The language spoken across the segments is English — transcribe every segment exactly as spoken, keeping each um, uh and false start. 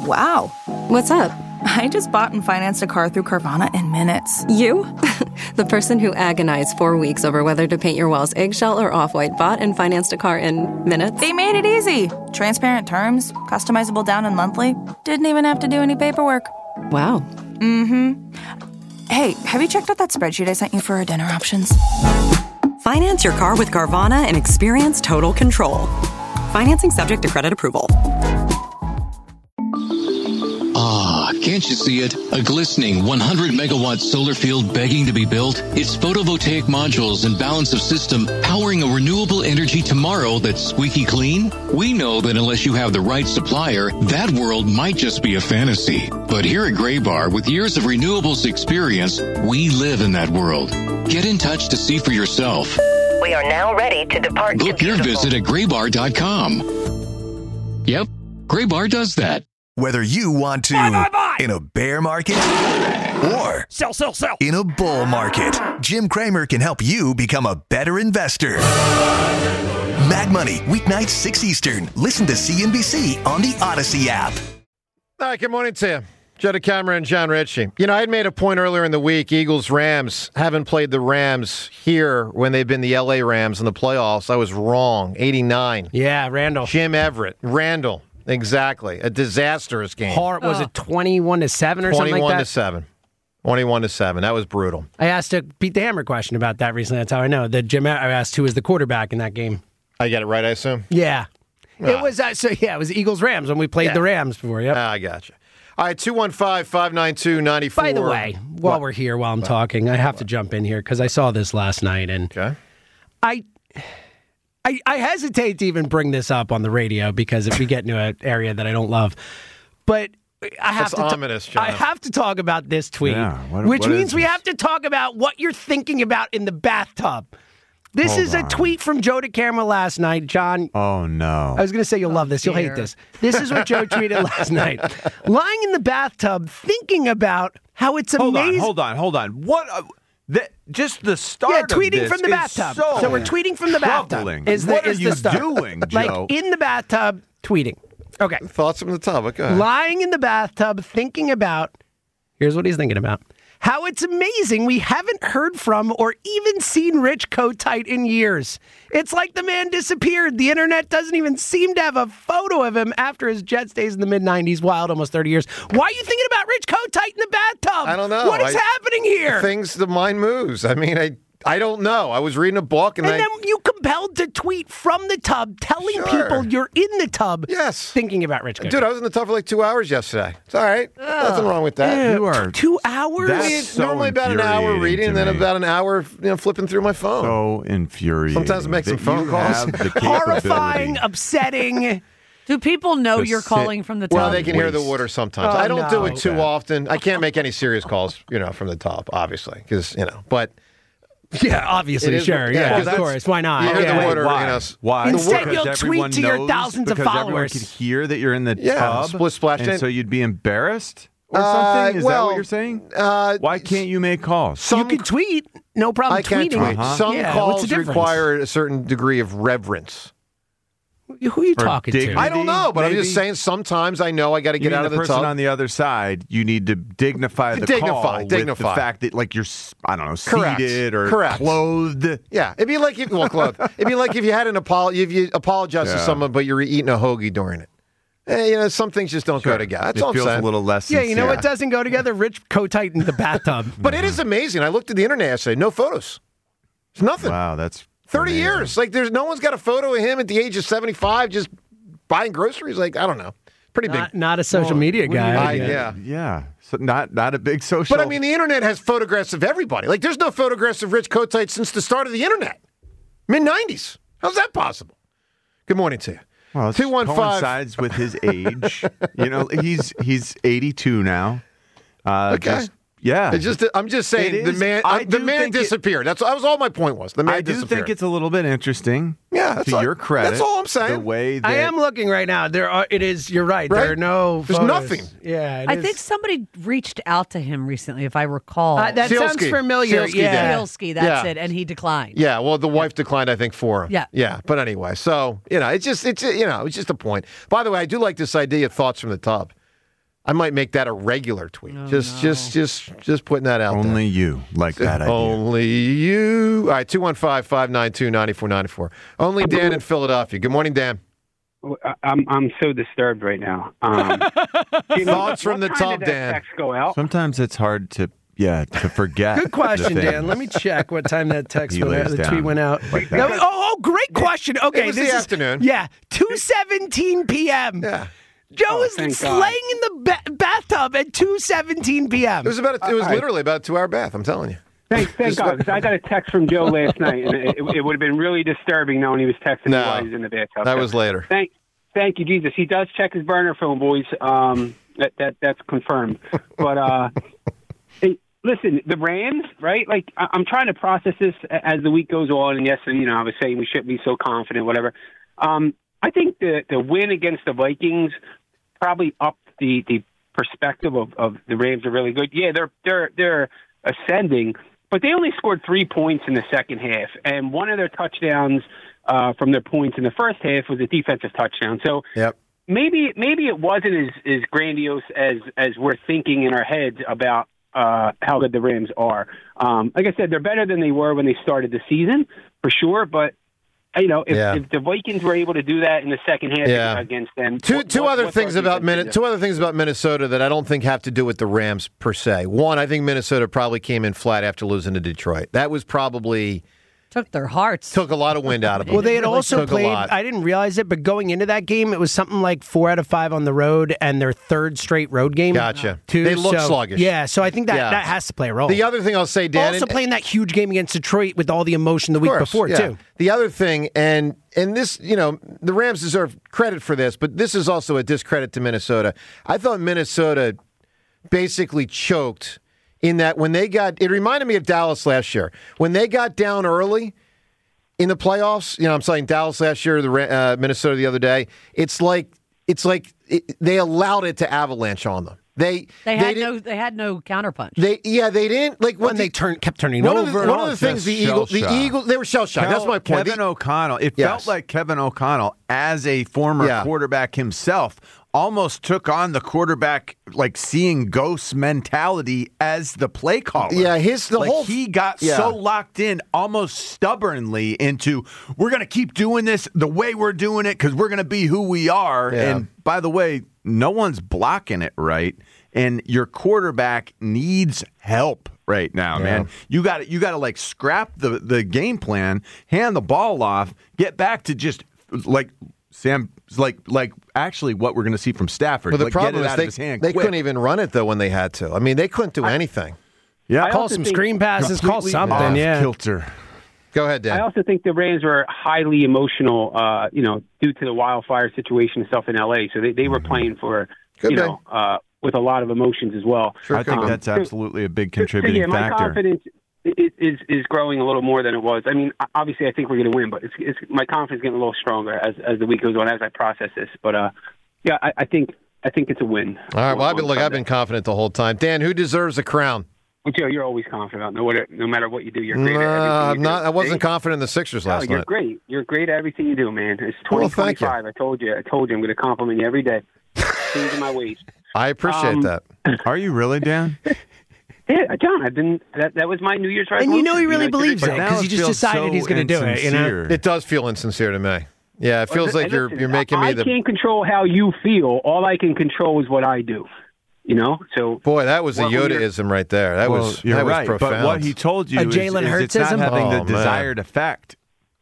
Wow. What's up? I just bought and financed a car through Carvana in minutes. You? The person who agonized four weeks over whether to paint your walls eggshell or off-white bought and financed a car in minutes? They made it easy. Transparent terms, customizable down and monthly. Didn't even have to do any paperwork. Wow. Mm-hmm. Hey, have you checked out that spreadsheet I sent you for our dinner options? Finance your car with Carvana and experience total control. Financing subject to credit approval. Ah, can't you see it? A glistening one hundred megawatt solar field begging to be built? It's photovoltaic modules and balance of system powering a renewable energy tomorrow that's squeaky clean? We know that unless you have the right supplier, that world might just be a fantasy. But here at Graybar, with years of renewables experience, we live in that world. Get in touch to see for yourself. We are now ready to depart. Book your visit at graybar dot com. Yep, Graybar does that. Whether you want to buy, buy, buy. in a bear market or sell, sell, sell. in a bull market, Jim Cramer can help you become a better investor. Mad Money, weeknights six Eastern. Listen to C N B C on the Odyssey app. All right, good morning to you. Joe DeCamara and John Ritchie. You know, I had made a point earlier in the week, Eagles-Rams haven't played the Rams here when they've been the L A Rams in the playoffs. I was wrong. eighty-nine. Yeah, Randall. Jim Everett. Randall. Exactly. A disastrous game. Hard, was it twenty-one to seven or something like that? twenty-one to seven. twenty-one to seven. That was brutal. I asked a Pete the Hammer question about that recently. That's how I know. That Jim, I asked who was the quarterback in that game. I get it right, I assume? Yeah. Ah. It was, uh, so yeah, it was Eagles-Rams when we played Yeah. the Rams before. Yep. Ah, I got you. All right, two one five, five nine two, nine four. By the way, while What? we're here, while I'm what? talking, I have what? to jump in here because I saw this last night. And okay. I... I, I hesitate to even bring this up on the radio because if we get into an area that I don't love, but I have That's to. ominous, John. I have to talk about this tweet, yeah, what, which what means we this? have to talk about what you're thinking about in the bathtub. This Hold is on. a tweet from Joe DeCamara last night, John. Oh no! I was going to say you'll love this. You'll hate this. This is what Joe tweeted last night. Lying in the bathtub, thinking about how it's hold amazing. Hold on, hold on, hold on. What? Uh, That just the start. Yeah, of tweeting this from the is bathtub. So, So we're tweeting from the bathtub. troubling. Is the, what is are you the start. doing, Joe? Like in the bathtub, tweeting. Okay. Thoughts from the top. Okay. Lying in the bathtub, thinking about. Here's what he's thinking about. How it's amazing we haven't heard from or even seen Rich Kotite in years. It's like the man disappeared. The internet doesn't even seem to have a photo of him after his Jets days in the mid nineties. Wild, almost thirty years. Why are you thinking about Rich Kotite in the bathtub? I don't know. What is I, happening here? Things, the mind moves. I mean, I I don't know. I was reading a book and, and I... then you compelled to tweet from the tub, telling Sure. people you're in the tub. Yes. Thinking about Rich Kotite. Dude, I was in the tub for like two hours yesterday. It's all right. Nothing wrong with that. Yeah, You are two hours. That's I mean, so normally about an hour infuriating reading to and then me. about an hour you know, flipping through my phone. So infuriating. Sometimes I make some that phone you calls. have the Horrifying, capability. upsetting. Do people know To you're sit- calling from the top? Well, they can hear the Waste. water sometimes. Oh, I don't do no. it too Okay. often. I can't make any serious calls, you know, from the top, obviously, because, you know, but... Yeah, obviously, It is- sure. yeah, Yeah, 'cause of that's- course. Why not? you hear the Yeah. water, Why? you know, s- Why? Instead, Because you'll everyone tweet to your knows- thousands of because everyone followers. could hear that you're in the Yeah, tub. split splash And in. so you'd be embarrassed or Uh, something? Is that well, what you're saying? Uh, Why can't you make calls? some, You can tweet. No problem I can't tweeting. tweet. Uh-huh. Some Yeah, what's calls the difference? require a certain degree of reverence. Who are you Or talking to? dignity. I don't know, but I'm maybe? just saying sometimes I know I got to You get mean out of the person tub. on the other side, you need to dignify the Dignify, call with dignify. the fact that, like, you're, s- I don't know, Correct. seated or Correct. clothed. Yeah, it'd be like if well, clothed. It'd be like if you had an apology, if you apologize to Yeah. someone, but you were eating a hoagie during it. Eh, you know, some things just don't go together. That's it all I'm feels saying. a little less Yeah, you know sincere. what doesn't go together? Rich Kotite in the bathtub. But it is amazing. I looked at the internet yesterday. No photos. There's nothing. Wow, that's Thirty amazing. years. Like there's no one's got a photo of him at the age of seventy-five just buying groceries. Like I don't know. Pretty big. Not, not a social media guy. I- yeah. yeah. Yeah, so not not a big social. But I mean, the internet has photographs of everybody. Like there's no photographs of Rich Kotite since the start of the internet, mid nineties. How's that possible? Good morning to you. well, it two one five coincides with his age. You know, he's he's eighty-two now. Uh, Okay. just- yeah. It's just, I'm just saying It the is- man. I uh, the do man think it- disappeared. That's that was all my point was. The man I do disappeared. think it's a little bit interesting. Yeah, that's to all- your credit. that's all I'm saying. The way that I am looking right now. There are. It is. You're right. Right? There are no. There's photos. nothing. Yeah. it I is. think somebody reached out to him recently, if I recall. Uh, that sounds Sealski. familiar. Sealski yeah. did. Sealski, that's Yeah. it, and he declined. Yeah, well, the wife declined, I think, for him. Yeah. yeah. But anyway, so you know, it's just, it's you know, it's just a point. By the way, I do like this idea of thoughts from the tub. I might make that a regular tweet. Oh, just, no. just, just, just putting that out Only there. you like that idea. Only you. All right, two one five, five nine two, nine four nine four. Only Dan in Philadelphia. Good morning, Dan. I'm I'm so disturbed right now. Um, Jimmy, Thoughts from the what time top, did that Dan. text go out? Sometimes it's hard to, yeah, to forget. Good question, the things. Dan. Let me check what time that text He went out. lays The tweet down went out. like No, that. oh, oh, great question. Okay, It was this the is afternoon. Yeah, two seventeen p.m. Yeah. Joe Oh, was thank slaying God. in the ba- bathtub at two seventeen p.m. It was about. A, it was All right. literally about a two-hour bath. I'm telling you. Thank, thank God, because I got a text from Joe last night, and it, it, it would have been really disturbing knowing he was texting No, me while he was in the bathtub. That So, was later. Thank, thank you, Jesus. He does check his burner phone, boys. Um, that that that's confirmed. But uh, hey, listen, the Rams, right? Like I, I'm trying to process this a- as the week goes on. And yes, you know, I was saying we shouldn't be so confident, whatever. Um, I think the the win against the Vikings probably upped the the perspective of, of the Rams are really good. Yeah, they're they're they're ascending, but they only scored three points in the second half, and one of their touchdowns uh, from their points in the first half was a defensive touchdown. So Yep. maybe maybe it wasn't as, as grandiose as as we're thinking in our heads about uh, how good the Rams are. Um, like I said, they're better than they were when they started the season, for sure, but you know, if, Yeah. if the Vikings were able to do that in the second half Yeah. against them, Two what- two what- other what's things our about defense Min- gonna do? two other things about Minnesota that I don't think have to do with the Rams per se. One, I think Minnesota probably came in flat after losing to Detroit. That was probably Took their hearts. took a lot of wind out of them. Well, they had Really also took a played, lot. I didn't realize it, but going into that game, it was something like four out of five on the road and their third straight road game. Gotcha. Too. They look So, sluggish. Yeah, so I think that, Yeah. that has to play a role. The other thing I'll say, Dan, also and- playing that huge game against Detroit with all the emotion the Of week course, before, yeah. too. The other thing, and and this, you know, the Rams deserve credit for this, but this is also a discredit to Minnesota. I thought Minnesota basically choked in that when they got, it reminded me of Dallas last year. When they got down early in the playoffs, you know, I'm saying Dallas last year, the Ra- uh, Minnesota the other day, it's like, it's like it, they allowed it to avalanche on them. They They had didn't- no. They had no counterpunch. They yeah, they didn't like when When they turn, kept turning one over. Of the, and one all of the that things stuff. the Eagles, the Shell-shocked. Eagles, they were shell shocked. That's my point. Kevin The- O'Connell. It Yes. felt like Kevin O'Connell, as a former Yeah. quarterback himself, almost took on the quarterback, like seeing ghost mentality as the play caller. Yeah, his the like whole he got yeah. so locked in, almost stubbornly, into we're going to keep doing this the way we're doing it because we're going to be who we are. Yeah. And by the way, no one's blocking it right, and your quarterback needs help right now, Yeah. man. You got to you got to like scrap the the game plan, hand the ball off, get back to just like Sam, like like actually what we're going to see from Stafford. Well, the like, problem get it is out they, of his hand they quick. couldn't even run it though when they had to. I mean, they couldn't do anything. Yeah, I Call also some think- screen passes, call Completely something, off yeah. kilter. Go ahead, I Dan. also think the Rams were highly emotional, uh, you know, due to the wildfire situation and stuff in L A. So they, they were playing for, Could you be. know, uh, with a lot of emotions as well. Sure I think could. that's Um, absolutely a big So, contributing yeah, my factor. confidence is, is is growing a little more than it was. I mean, obviously, I think we're going to win, but it's, it's my confidence is getting a little stronger as as the week goes on as I process this. But uh, yeah, I, I think I think it's a win. All right. Well, I've been On look. I've Sunday. been confident the whole time. Dan, who deserves a crown? Well, Joe, you're always confident. about No, what, no matter what you do, you're great No, at everything you I'm do. not. I wasn't See? confident in the Sixers No, last you're night. great. You're great at everything you do, man. It's Well, twenty thank you. twenty-five. I told you. I told you. I'm going to compliment you every day. Changing my ways. I appreciate Um, that. Are you really, Dan? Yeah, John. I've been. That, that was my New Year's resolution. And you know he really to do believes it. it now because he it just feels decided so he's going to do it. You know? insincere. It does feel insincere to me. Yeah, it feels Well, like you're listen, you're making me I the can't control how you feel. All I can control is what I do. You know. So boy. That was a Well, when you're- Yodaism right there. That well, was you're that was right. profound. But what he told you A is, Jalen is it's not Hurtsism? having Oh, the man. desired effect.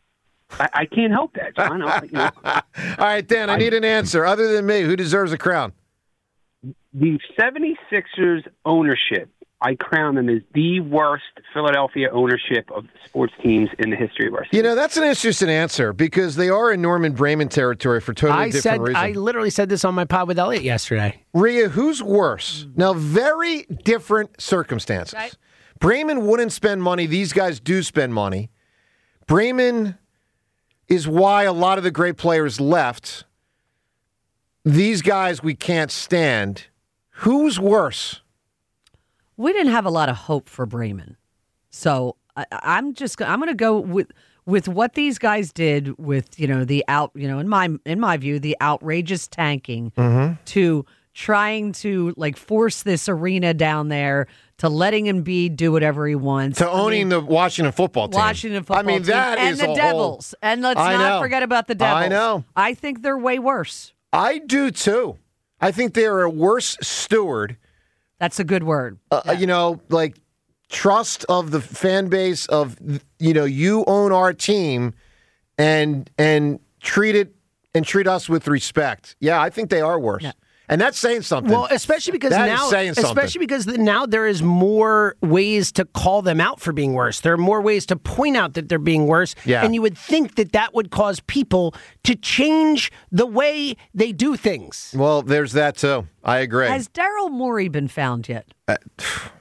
I, I can't help that, John. I- you know, All right, Dan. I need an answer. Other than me, who deserves a crown? the seventy-sixers ownership, I crown them as the worst Philadelphia ownership of sports teams in the history of our city. You know, that's an interesting answer because they are in Norman Brayman territory for totally I different said reasons. I literally said this on my pod with Elliot yesterday. Rhea, who's worse? Now, very different circumstances. Right. Brayman wouldn't spend money. These guys do spend money. Brayman is why a lot of the great players left. These guys we can't stand. Who's worse? We didn't have a lot of hope for Bremen, so I, I'm just I'm going to go with with what these guys did with you know the out you know in my in my view the outrageous tanking Mm-hmm. to trying to like force this arena down there to letting Embiid do whatever he wants. To owning I mean, the Washington football team. Washington football I mean, team. that and is the a Devils. Whole... And let's I not know. forget about the Devils. I know. I think they're way worse. I do, too. I think they're a worse steward. That's a good word. Uh, yeah. You know, like trust of the fan base of, you know, you own our team and and treat it and treat us with respect. Yeah, I think they are worse. Yeah. And that's saying something. Well, especially because that now, is saying something. especially because now there is more ways to call them out for being worse. There are more ways to point out that they're being worse. Yeah. And you would think that that would cause people to change the way they do things. Well, there's that too. I agree. Has Daryl Morey been found yet? Uh,